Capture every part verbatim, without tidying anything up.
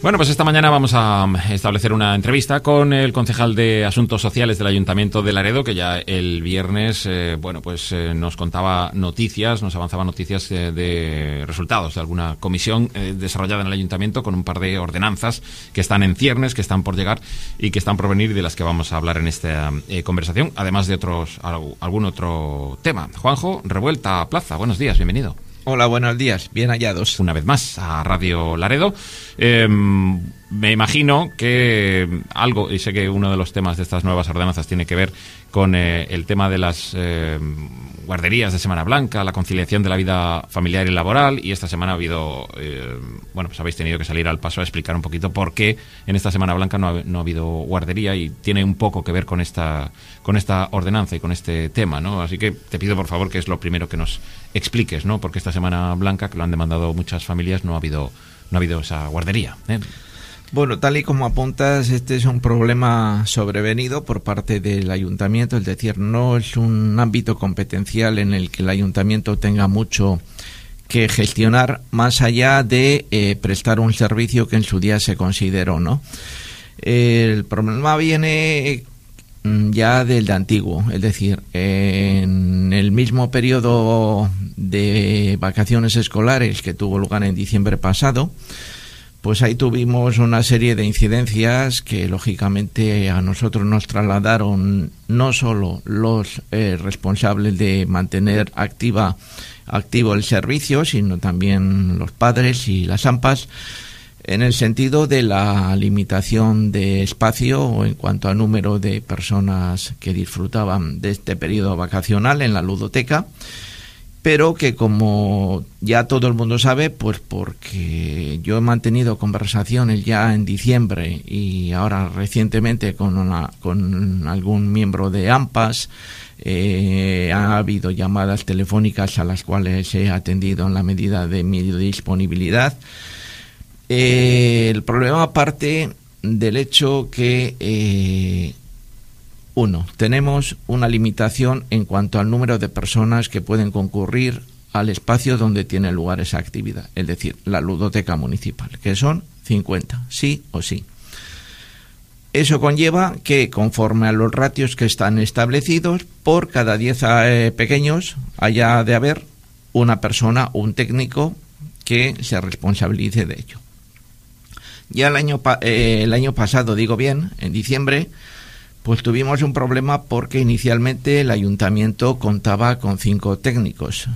Bueno, pues esta mañana vamos a establecer una entrevista con el concejal de Asuntos Sociales del Ayuntamiento de Laredo, que ya el viernes, eh, bueno, pues eh, nos contaba noticias, nos avanzaba noticias eh, de resultados de alguna comisión eh, desarrollada en el Ayuntamiento con un par de ordenanzas que están en ciernes, que están por llegar y que están por venir y de las que vamos a hablar en esta eh, conversación, además de otros algún otro tema. Juanjo, Revuelta Plaza, buenos días, bienvenido. Hola, buenos días, bien hallados. Una vez más a Radio Laredo. Eh, me imagino que algo, y sé que uno de los temas de estas nuevas ordenanzas tiene que ver con eh, el tema de las eh, guarderías de Semana Blanca, la conciliación de la vida familiar y laboral, y esta semana ha habido, eh, bueno, pues habéis tenido que salir al paso a explicar un poquito por qué en esta Semana Blanca no ha, no ha habido guardería, y tiene un poco que ver con esta, con esta ordenanza y con este tema, ¿no? Así que te pido, por favor, que es lo primero que nos expliques, ¿no? Porque esta Semana Blanca, que lo han demandado muchas familias, no ha habido, no ha habido esa guardería, ¿eh? Bueno, tal y como apuntas, este es un problema sobrevenido por parte del ayuntamiento, es decir, no es un ámbito competencial en el que el ayuntamiento tenga mucho que gestionar, más allá de eh, prestar un servicio que en su día se consideró, ¿no? El problema viene ya del de antiguo, es decir, en el mismo periodo de vacaciones escolares que tuvo lugar en diciembre pasado, pues ahí tuvimos una serie de incidencias que lógicamente a nosotros nos trasladaron no solo los eh, responsables de mantener activa activo el servicio, sino también los padres y las AMPAs, en el sentido de la limitación de espacio en cuanto al número de personas que disfrutaban de este periodo vacacional en la ludoteca, pero que, como ya todo el mundo sabe, pues porque yo he mantenido conversaciones ya en diciembre y ahora recientemente con, una, con algún miembro de AMPAs, eh, ha habido llamadas telefónicas a las cuales he atendido en la medida de mi disponibilidad. Eh, el problema parte del hecho que, eh, uno, tenemos una limitación en cuanto al número de personas que pueden concurrir al espacio donde tiene lugar esa actividad, es decir, la ludoteca municipal, que son cincuenta, sí o sí. Eso conlleva que, conforme a los ratios que están establecidos, por cada diez eh, pequeños haya de haber una persona, un técnico, que se responsabilice de ello. Ya el año, eh, el año pasado, digo bien, en diciembre, pues tuvimos un problema porque inicialmente el ayuntamiento contaba con cinco técnicos.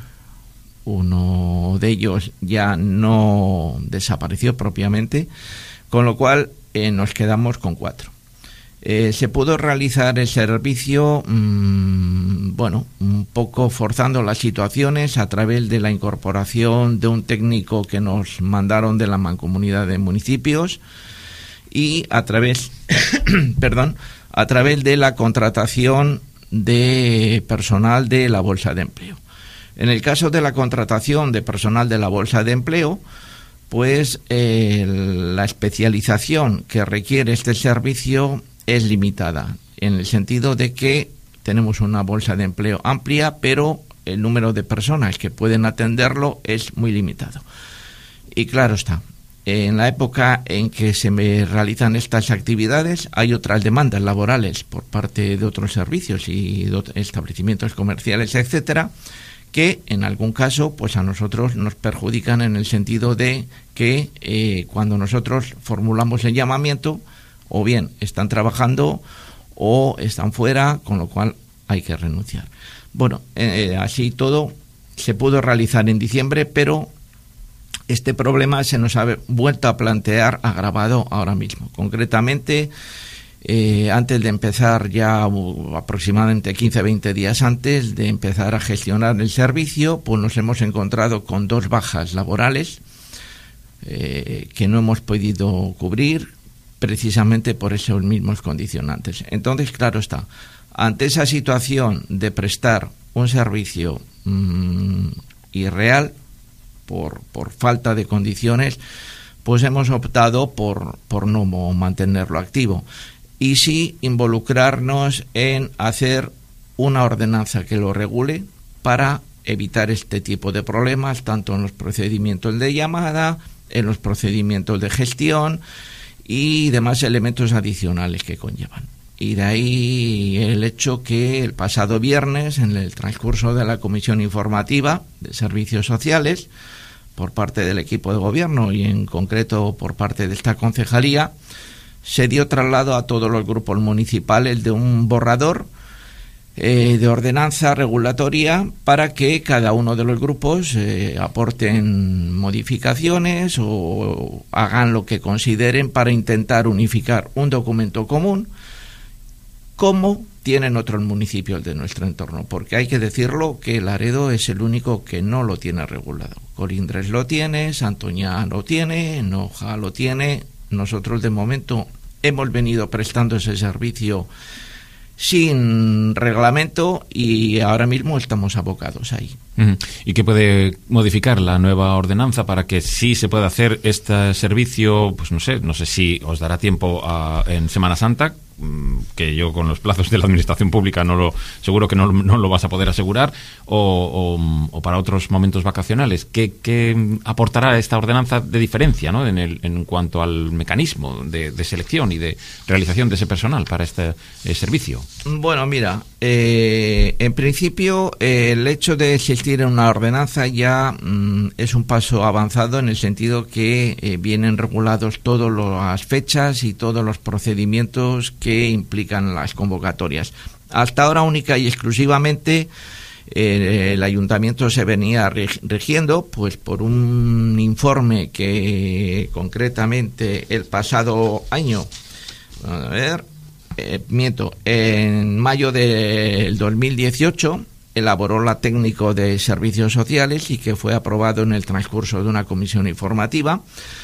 Uno de ellos ya no desapareció propiamente, con lo cual eh, nos quedamos con cuatro. Eh, se pudo realizar el servicio, mmm, bueno, un poco forzando las situaciones a través de la incorporación de un técnico que nos mandaron de la Mancomunidad de Municipios y a través, perdón, a través de la contratación de personal de la Bolsa de Empleo. En el caso de la contratación de personal de la Bolsa de Empleo, pues eh, la especialización que requiere este servicio es limitada, en el sentido de que tenemos una bolsa de empleo amplia, pero el número de personas que pueden atenderlo es muy limitado. Y claro está, en la época en que se me realizan estas actividades hay otras demandas laborales por parte de otros servicios y de establecimientos comerciales, etcétera, que en algún caso pues a nosotros nos perjudican, en el sentido de que eh, cuando nosotros formulamos el llamamiento, o bien están trabajando o están fuera, con lo cual hay que renunciar. Bueno, eh, así todo se pudo realizar en diciembre, pero este problema se nos ha vuelto a plantear agravado ahora mismo. Concretamente, eh, antes de empezar, ya aproximadamente quince a veinte días antes de empezar a gestionar el servicio, pues nos hemos encontrado con dos bajas laborales eh, que no hemos podido cubrir, precisamente por esos mismos condicionantes. Entonces, claro está, ante esa situación de prestar un servicio mmm, irreal por, por falta de condiciones, pues hemos optado por, por no mantenerlo activo y sí involucrarnos en hacer una ordenanza que lo regule para evitar este tipo de problemas, tanto en los procedimientos de llamada en los procedimientos de gestión y demás elementos adicionales que conllevan. Y de ahí el hecho que el pasado viernes, en el transcurso de la Comisión Informativa de Servicios Sociales, por parte del equipo de gobierno y en concreto por parte de esta concejalía, se dio traslado a todos los grupos municipales de un borrador eh, de ordenanza regulatoria para que cada uno de los grupos eh, aporten modificaciones o hagan lo que consideren para intentar unificar un documento común, como tienen otros municipios de nuestro entorno, porque hay que decirlo que Laredo es el único que no lo tiene regulado. Colindres lo tiene, Santoña lo tiene, Noja lo tiene. Nosotros de momento hemos venido prestando ese servicio sin reglamento y ahora mismo estamos abocados ahí. ¿Y qué puede modificar la nueva ordenanza para que sí se pueda hacer este servicio? Pues no sé, no sé si os dará tiempo a, en Semana Santa, que yo con los plazos de la administración pública no lo seguro que no, no lo vas a poder asegurar, o, o, o para otros momentos vacacionales. ¿Qué, qué aportará esta ordenanza de diferencia, ¿no? en, el, en cuanto al mecanismo de, de selección y de realización de ese personal para este eh, servicio? Bueno, mira, eh, en principio eh, el hecho de existir en una ordenanza ya mm, es un paso avanzado en el sentido que eh, vienen regulados todas las fechas y todos los procedimientos que que implican las convocatorias. Hasta ahora única y exclusivamente eh, el ayuntamiento se venía rigiendo pues por un informe que concretamente el pasado año, a ver, eh, miento, en mayo del dos mil dieciocho elaboró la técnico de servicios sociales y que fue aprobado en el transcurso de una comisión informativa,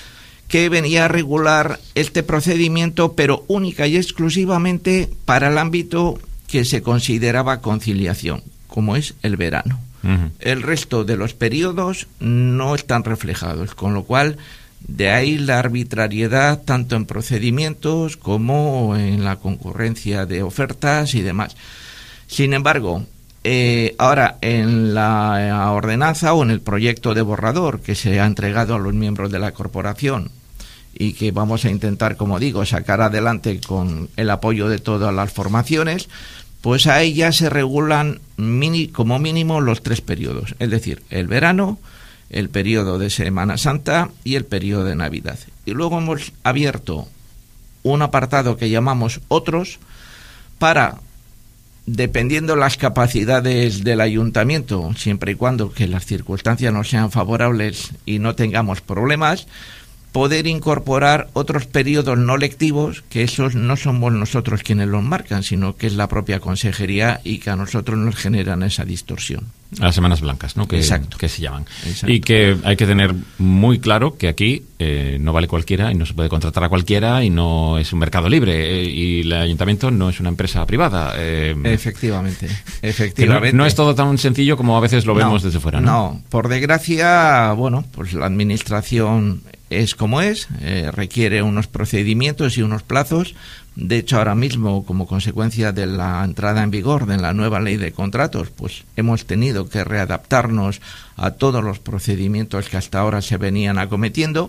que venía a regular este procedimiento, pero única y exclusivamente para el ámbito que se consideraba conciliación, como es el verano. Uh-huh. El resto de los periodos no están reflejados, con lo cual de ahí la arbitrariedad tanto en procedimientos como en la concurrencia de ofertas y demás. Sin embargo, Eh, ahora, en la ordenanza o en el proyecto de borrador que se ha entregado a los miembros de la corporación y que vamos a intentar, como digo, sacar adelante con el apoyo de todas las formaciones, pues ahí ya se regulan mini, como mínimo los tres periodos, es decir, el verano, el periodo de Semana Santa y el periodo de Navidad. Y luego hemos abierto un apartado que llamamos otros para, dependiendo las capacidades del ayuntamiento, siempre y cuando que las circunstancias no sean favorables y no tengamos problemas, poder incorporar otros periodos no lectivos, que esos no somos nosotros quienes los marcan, sino que es la propia consejería y que a nosotros nos generan esa distorsión. A las semanas blancas, ¿no? Que, Exacto. que se llaman. Exacto. Y que hay que tener muy claro que aquí eh, no vale cualquiera y no se puede contratar a cualquiera y no es un mercado libre eh, y el ayuntamiento no es una empresa privada. Eh, efectivamente, efectivamente. No, no es todo tan sencillo como a veces lo vemos no, desde fuera, ¿no? No, por desgracia, bueno, pues la administración es como es, eh, requiere unos procedimientos y unos plazos. De hecho, ahora mismo, como consecuencia de la entrada en vigor de la nueva ley de contratos, pues hemos tenido que readaptarnos a todos los procedimientos que hasta ahora se venían acometiendo.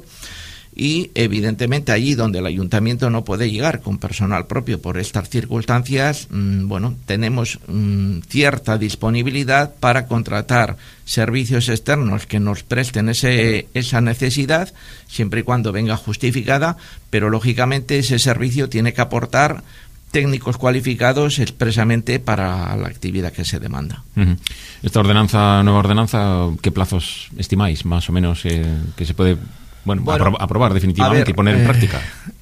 Y evidentemente allí donde el ayuntamiento no puede llegar con personal propio por estas circunstancias, mmm, bueno, tenemos mmm, cierta disponibilidad para contratar servicios externos que nos presten ese, esa necesidad, siempre y cuando venga justificada, pero lógicamente ese servicio tiene que aportar técnicos cualificados expresamente para la actividad que se demanda. Uh-huh. Esta ordenanza, nueva ordenanza, ¿qué plazos estimáis más o menos eh, que se puede Bueno, bueno apro- aprobar definitivamente ver, y poner en eh, práctica?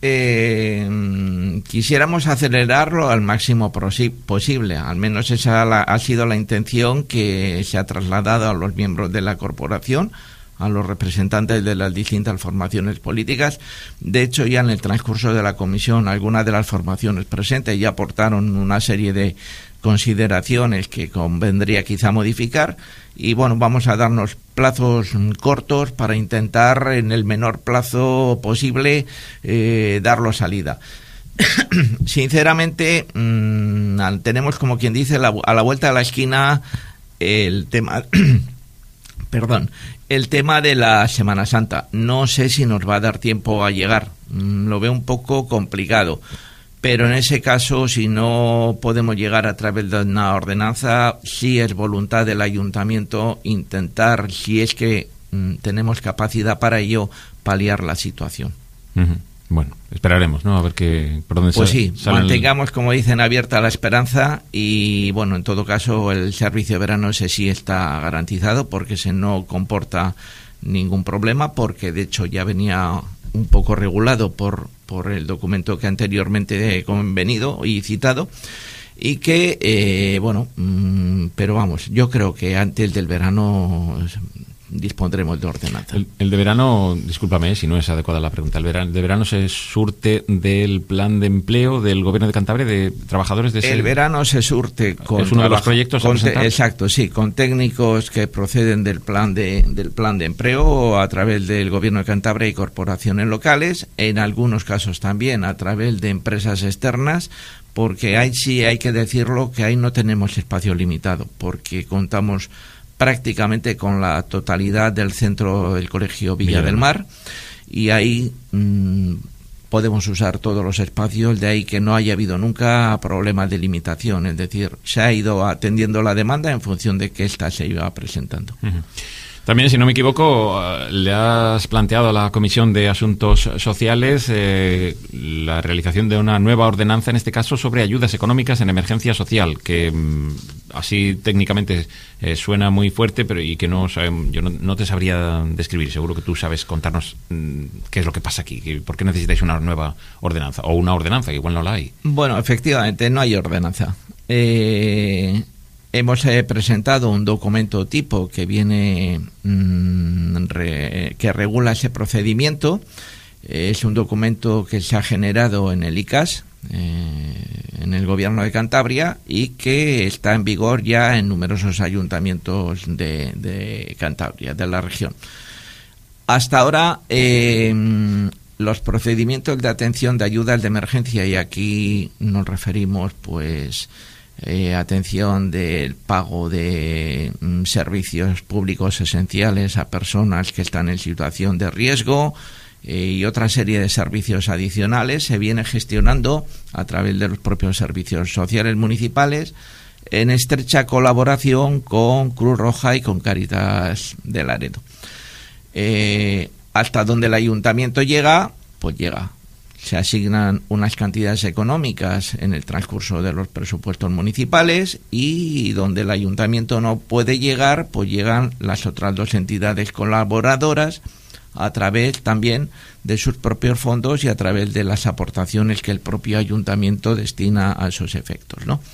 Eh, quisiéramos acelerarlo al máximo prosi- posible, al menos esa la, ha sido la intención que se ha trasladado a los miembros de la corporación, a los representantes de las distintas formaciones políticas. De hecho, ya en el transcurso de la comisión, algunas de las formaciones presentes ya aportaron una serie de consideraciones que convendría quizá modificar, y bueno, vamos a darnos plazos cortos para intentar en el menor plazo posible eh, darlo salida. Sinceramente, mmm, tenemos, como quien dice, la, a la vuelta de la esquina el tema Perdón, el tema de la Semana Santa. No sé si nos va a dar tiempo a llegar. Lo veo un poco complicado. Pero en ese caso, si no podemos llegar a través de una ordenanza, sí es voluntad del ayuntamiento intentar, si es que mm, tenemos capacidad para ello, paliar la situación. Uh-huh. Bueno, esperaremos, ¿no? A ver qué, por dónde pues sale. Pues sí, mantengamos, el... como dicen, abierta la esperanza y, bueno, en todo caso, el servicio de verano ese sí está garantizado porque se no comporta ningún problema, porque de hecho ya venía un poco regulado por, por el documento que anteriormente he convenido y citado, y que, eh, bueno, mmm, pero vamos, yo creo que antes del verano dispondremos de ordenanza. El, el de verano, discúlpame si no es adecuada la pregunta, el, verano, el de verano se surte del plan de empleo del Gobierno de Cantabria de trabajadores de ese... El verano se surte con... ¿Es uno de los proyectos a presentar? Te, exacto, sí, con técnicos que proceden del plan de del plan de empleo a través del Gobierno de Cantabria y corporaciones locales, en algunos casos también a través de empresas externas, porque ahí sí hay que decirlo que ahí no tenemos espacio limitado, porque contamos prácticamente con la totalidad del centro del Colegio Villa, Villa del Mar, Mar y ahí mmm, podemos usar todos los espacios, de ahí que no haya habido nunca problemas de limitación, es decir, se ha ido atendiendo la demanda en función de que ésta se iba presentando. Uh-huh. También, si no me equivoco, le has planteado a la Comisión de Asuntos Sociales eh, la realización de una nueva ordenanza, en este caso sobre ayudas económicas en emergencia social, que mm, así técnicamente eh, suena muy fuerte, pero y que no sabemos, yo no, no te sabría describir. Seguro que tú sabes contarnos mm, qué es lo que pasa aquí, que, por qué necesitáis una nueva ordenanza, o una ordenanza, que igual no la hay. Bueno, efectivamente, no hay ordenanza. Eh... Hemos eh, presentado un documento tipo que viene mmm, re, que regula ese procedimiento. Eh, es un documento que se ha generado en el I C A S, eh, en el Gobierno de Cantabria, y que está en vigor ya en numerosos ayuntamientos de, de Cantabria, de la región. Hasta ahora, eh, los procedimientos de atención de ayudas de emergencia, y aquí nos referimos, pues, Eh, atención del pago de mm, servicios públicos esenciales a personas que están en situación de riesgo eh, y otra serie de servicios adicionales, se viene gestionando a través de los propios servicios sociales municipales en estrecha colaboración con Cruz Roja y con Cáritas de Laredo. Eh, hasta donde el ayuntamiento llega, pues llega. Se asignan unas cantidades económicas en el transcurso de los presupuestos municipales, y donde el ayuntamiento no puede llegar, pues llegan las otras dos entidades colaboradoras a través también de sus propios fondos y a través de las aportaciones que el propio ayuntamiento destina a esos efectos, ¿no?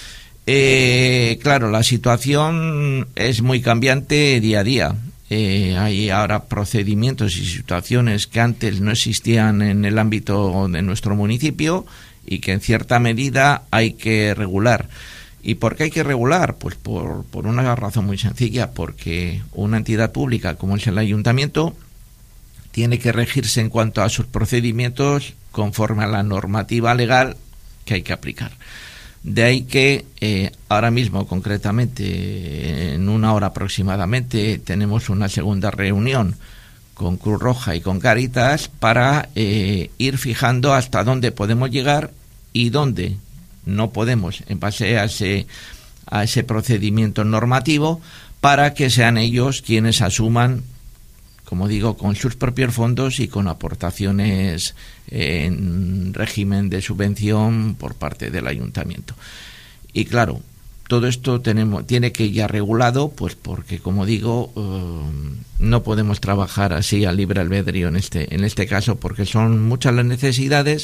Eh, claro, la situación es muy cambiante día a día. Eh, hay ahora procedimientos y situaciones que antes no existían en el ámbito de nuestro municipio y que en cierta medida hay que regular. ¿Y por qué hay que regular? Pues por, por una razón muy sencilla, porque una entidad pública como es el ayuntamiento tiene que regirse en cuanto a sus procedimientos conforme a la normativa legal que hay que aplicar. De ahí que eh, ahora mismo, concretamente, en una hora aproximadamente, tenemos una segunda reunión con Cruz Roja y con Cáritas para eh, ir fijando hasta dónde podemos llegar y dónde no podemos, en base a ese, a ese procedimiento normativo, para que sean ellos quienes asuman, como digo, con sus propios fondos y con aportaciones en régimen de subvención por parte del ayuntamiento. Y claro, todo esto tenemos tiene que ir ya regulado, pues porque, como digo, eh, no podemos trabajar así a libre albedrío en este en este caso, porque son muchas las necesidades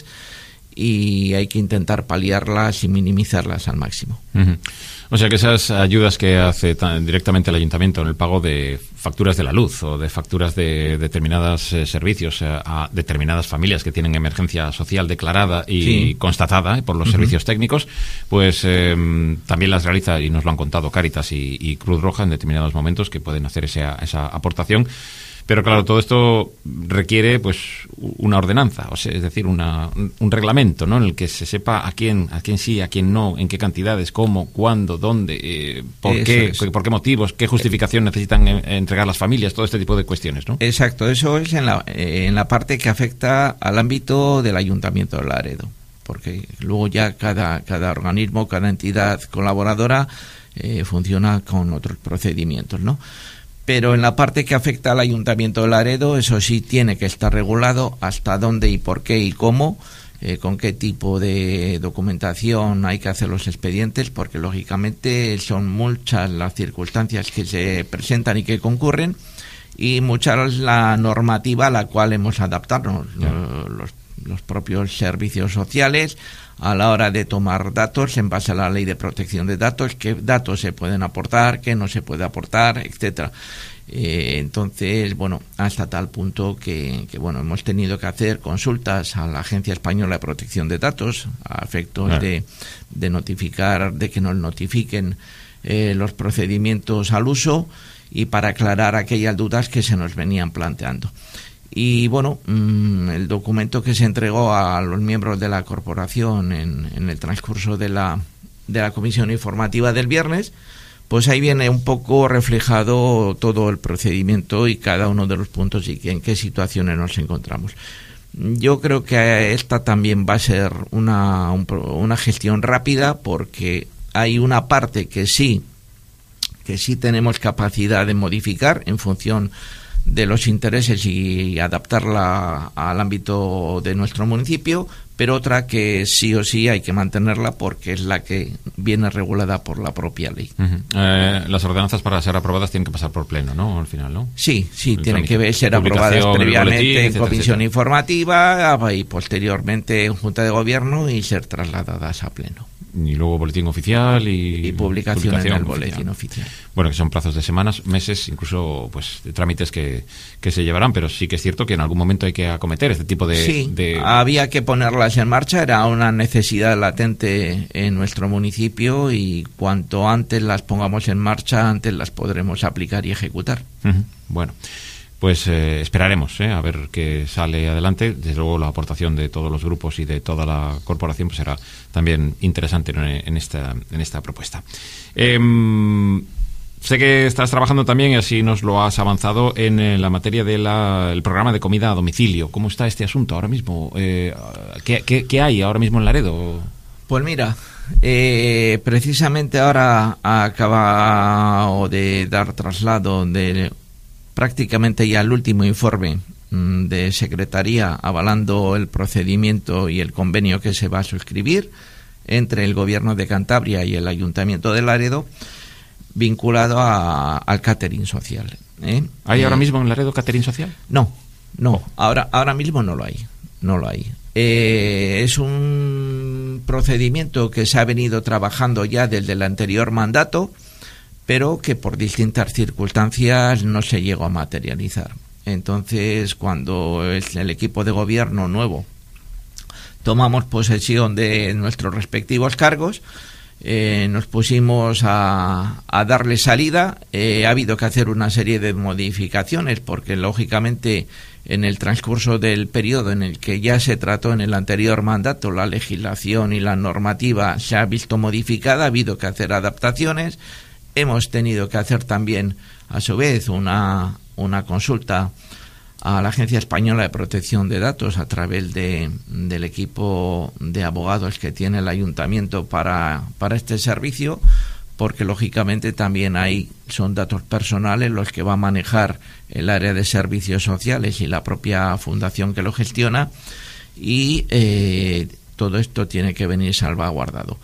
y hay que intentar paliarlas y minimizarlas al máximo. Uh-huh. O sea que esas ayudas que hace tan directamente el ayuntamiento en el pago de facturas de la luz o de facturas de determinados eh, servicios eh, a determinadas familias que tienen emergencia social declarada y sí. constatada eh, por los uh-huh. servicios técnicos, pues eh, también las realiza, y nos lo han contado, Cáritas y, y Cruz Roja en determinados momentos, que pueden hacer esa, esa aportación. Pero claro, todo esto requiere pues una ordenanza, o sea, es decir, una, un reglamento, ¿no? En el que se sepa a quién, a quién sí, a quién no, en qué cantidades, cómo, cuándo, dónde, eh, por Eso qué, es. por qué motivos, qué justificación necesitan eh, entregar las familias, todo este tipo de cuestiones, ¿no? Exacto, eso es en la, eh, en la parte que afecta al ámbito del Ayuntamiento de Laredo, porque luego ya cada, cada organismo, cada entidad colaboradora eh, funciona con otros procedimientos, ¿no? Pero en la parte que afecta al Ayuntamiento de Laredo, eso sí tiene que estar regulado hasta dónde y por qué y cómo, eh, con qué tipo de documentación hay que hacer los expedientes, porque lógicamente son muchas las circunstancias que se presentan y que concurren, y mucha es la normativa a la cual hemos adaptarnos, yeah. los, los propios servicios sociales, a la hora de tomar datos en base a la Ley de Protección de Datos, qué datos se pueden aportar, qué no se puede aportar, etcétera. Eh, entonces, bueno, hasta tal punto que, que, bueno, hemos tenido que hacer consultas a la Agencia Española de Protección de Datos a efectos claro. de, de notificar, de que nos notifiquen eh, los procedimientos al uso y para aclarar aquellas dudas que se nos venían planteando. Y bueno, mmm, el documento que se entregó a los miembros de la corporación en, en el transcurso de la, de la comisión informativa del viernes, pues ahí viene un poco reflejado todo el procedimiento y cada uno de los puntos y en qué situaciones nos encontramos. Yo creo que esta también va a ser una, un, una gestión rápida, porque hay una parte que sí, que sí tenemos capacidad de modificar en función de los intereses y adaptarla al ámbito de nuestro municipio, pero otra que sí o sí hay que mantenerla porque es la que viene regulada por la propia ley. Uh-huh. Eh, las ordenanzas para ser aprobadas tienen que pasar por pleno, ¿no? Al final, ¿no? Sí, sí, tienen que ser aprobadas previamente boletín, en etcétera, comisión etcétera. informativa y posteriormente en Junta de Gobierno y ser trasladadas a pleno. Y luego boletín oficial y, y publicación, publicación en el oficial. boletín oficial. Bueno, que son plazos de semanas, meses, incluso pues de trámites que, que se llevarán, pero sí que es cierto que en algún momento hay que acometer este tipo de... Sí, de... había que ponerlas en marcha, era una necesidad latente en nuestro municipio y cuanto antes las pongamos en marcha, antes las podremos aplicar y ejecutar. Uh-huh. Bueno, pues eh, esperaremos eh, a ver qué sale adelante. Desde luego la aportación de todos los grupos y de toda la corporación pues será también interesante en, en, esta, en esta propuesta. Eh, sé que estás trabajando también, y así nos lo has avanzado, en, en la materia del programa de comida a domicilio. ¿Cómo está este asunto ahora mismo? Eh, ¿qué, qué, ¿Qué hay ahora mismo en Laredo? Pues mira, eh, precisamente ahora acaba de dar traslado de prácticamente ya el último informe de Secretaría avalando el procedimiento y el convenio que se va a suscribir entre el Gobierno de Cantabria y el Ayuntamiento de Laredo, vinculado a, al catering social. ¿eh? ¿Hay eh, ahora mismo en Laredo catering social? No, no, ahora, ahora mismo no lo hay, no lo hay. Eh, es un procedimiento que se ha venido trabajando ya desde el anterior mandato, pero que por distintas circunstancias no se llegó a materializar. Entonces, cuando el, el equipo de gobierno nuevo tomamos posesión de nuestros respectivos cargos, eh, nos pusimos a, a darle salida. Eh, ha habido que hacer una serie de modificaciones porque, lógicamente, en el transcurso del periodo en el que ya se trató en el anterior mandato, la legislación y la normativa se ha visto modificada, ha habido que hacer adaptaciones. Hemos tenido que hacer también, a su vez, una, una consulta a la Agencia Española de Protección de Datos a través de, del equipo de abogados que tiene el Ayuntamiento para, para este servicio, porque lógicamente también ahí son datos personales los que va a manejar el área de servicios sociales y la propia fundación que lo gestiona, y eh, todo esto tiene que venir salvaguardado.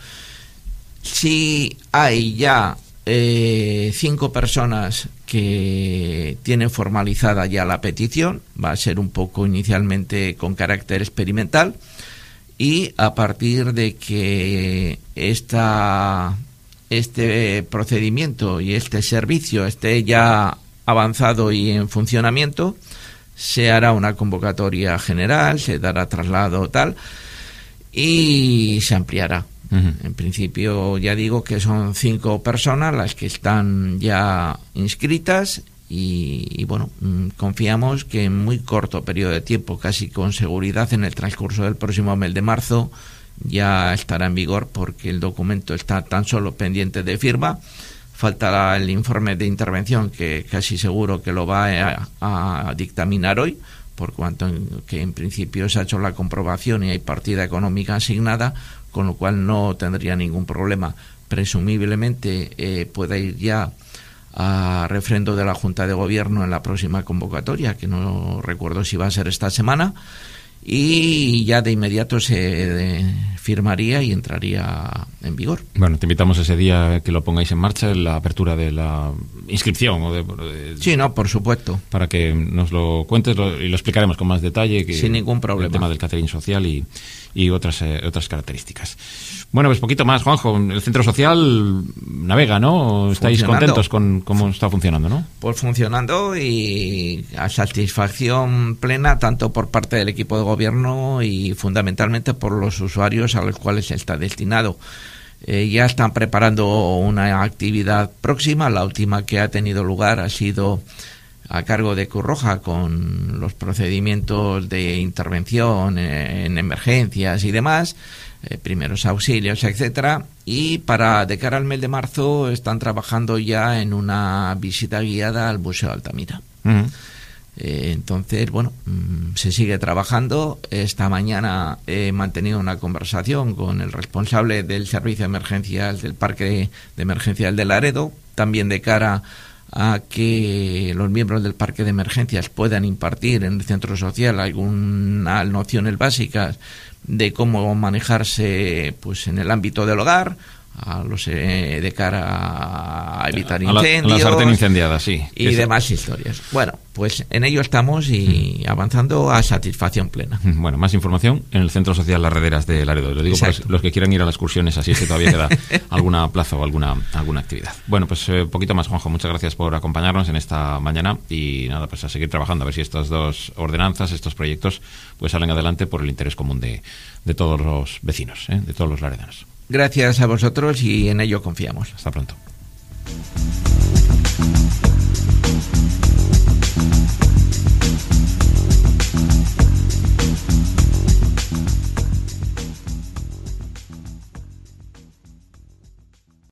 Si hay ya Eh, cinco personas que tienen formalizada ya la petición, va a ser un poco inicialmente con carácter experimental, y a partir de que esta, este procedimiento y este servicio esté ya avanzado y en funcionamiento, se hará una convocatoria general, se dará traslado tal y se ampliará. Uh-huh. En principio, ya digo que son cinco personas las que están ya inscritas y, y bueno, confiamos que en muy corto periodo de tiempo, casi con seguridad en el transcurso del próximo mes de marzo, ya estará en vigor, porque el documento está tan solo pendiente de firma. Faltará el informe de intervención, que casi seguro que lo va a, a dictaminar hoy, por cuanto en, que en principio se ha hecho la comprobación y hay partida económica asignada, con lo cual no tendría ningún problema. Presumiblemente eh, pueda ir ya a refrendo de la Junta de Gobierno en la próxima convocatoria, que no recuerdo si va a ser esta semana, y ya de inmediato se de, firmaría y entraría en vigor. Bueno, te invitamos ese día que lo pongáis en marcha, la apertura de la inscripción. O de, de, sí, no, por supuesto. Para que nos lo cuentes lo, y lo explicaremos con más detalle. Que sin ningún problema. El tema del catering social y, y otras, eh, otras características. Bueno, pues poquito más, Juanjo. El centro social navega, ¿no? ¿Estáis contentos con cómo está funcionando, no? Pues funcionando y a satisfacción plena, tanto por parte del equipo de gobierno y fundamentalmente por los usuarios a los cuales está destinado. Eh, ya están preparando una actividad próxima. La última que ha tenido lugar ha sido a cargo de Cruz Roja, con los procedimientos de intervención en emergencias y demás, eh, primeros auxilios, etcétera. Y para de cara al mes de marzo están trabajando ya en una visita guiada al Museo de Altamira. Uh-huh. Eh, entonces, bueno, mmm, se sigue trabajando. Esta mañana he mantenido una conversación con el responsable del servicio de emergencias del Parque de Emergencias de Laredo, también de cara a que los miembros del Parque de Emergencias puedan impartir en el centro social algunas nociones básicas de cómo manejarse pues en el ámbito del hogar, a los eh, de cara a evitar incendios, a la, a la sartén incendiada, sí, y es... demás historias. Bueno, pues en ello estamos y avanzando a satisfacción plena. Bueno, más información en el Centro Social Las Rederas de Laredo. Lo digo para los que quieran ir a las excursiones, así es que todavía queda alguna plaza o alguna alguna actividad. Bueno, pues un eh, poquito más, Juanjo. Muchas gracias por acompañarnos en esta mañana y nada, pues a seguir trabajando a ver si estas dos ordenanzas, estos proyectos, pues salen adelante por el interés común de, de todos los vecinos, ¿eh? de todos los laredanos. Gracias a vosotros y en ello confiamos. Hasta pronto.